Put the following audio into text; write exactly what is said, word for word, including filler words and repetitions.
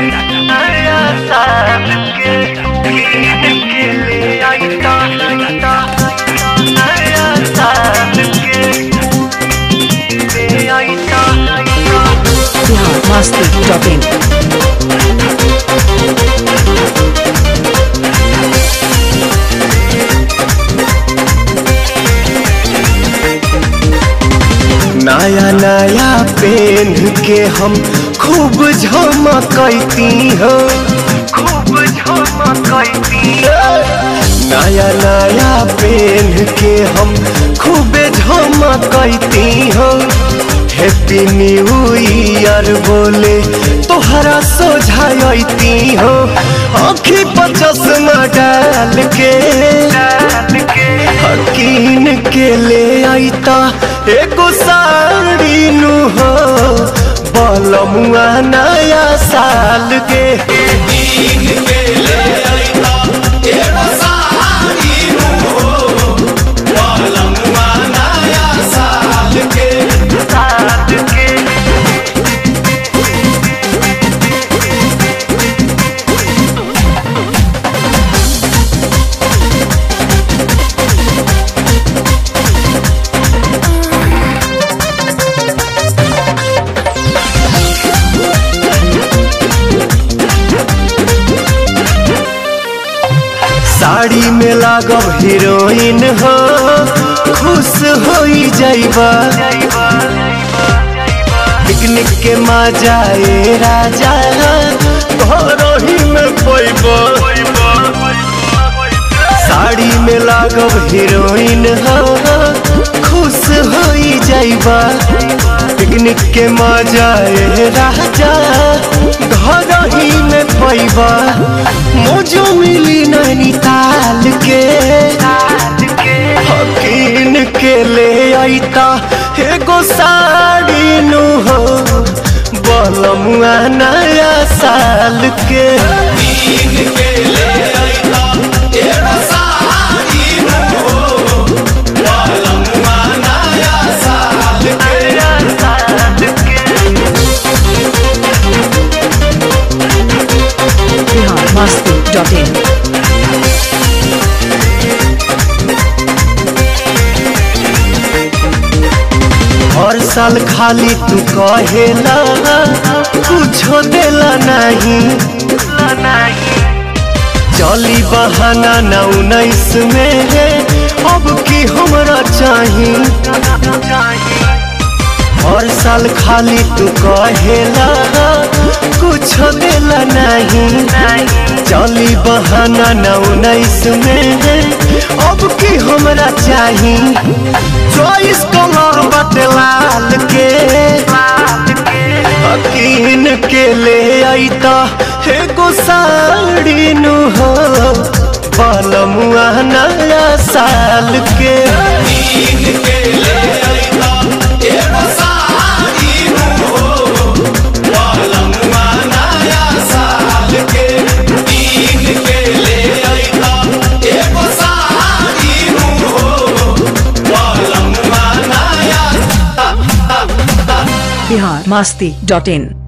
नया साल के कीन के ले आईता नया साल के ले आईता बिहार मस्ती डॉट इन। नया नया पेन के हम खूब झमकती हो खूब झमकती नया नया पेन के हम खूब झमकती हो। हैप्पी न्यू ईयर बोले तोहरा सोझाती हो। आँखी पर चश्मा डाल के कीन के ले आईता एगो साड़ी नु हो बलमुआ नया साल के कीन के ले आईता एगो साड़ी नु हो बलमुआ नया साल के साल के साड़ी में लागब हीरोइन हो खुश हो जाइबा। पिकनिक के मजा ए राजा घरही में पैबा। साड़ी में लागब हीरोइन हो खुश हो जाइबा। पिकनिक के मजा ए राजा घरही में पैबा। मौजो मिली नैनीताल के कीन के ले आईता एगो साड़ी नु हो बलमुआ नया साल के कीन के ले आईता एगो साड़ी नु हो बलमुआ नया साल के। बिहार मस्ती डॉट इन। हर साल खाली तू कहेला कुछो देला नहीं। चली बहाना ना उन्नीस में है अब की हमरा चाही। हर साल खाली तू कहेला कुछो देला नहीं। चली बहाना ना उन्नीस में है अब की हमरा चाही। चॉइस कलर बाटे लाल के कीन के ले आईता एगो साड़ी नु हो बलमुआ नया साल के कीन के ले आईता एगो साड़ी नु हो बलमुआ नया साल के कीन के ले आईता एगो साड़ी नु हो बलमुआ नया। बिहार मस्ती डॉट इन।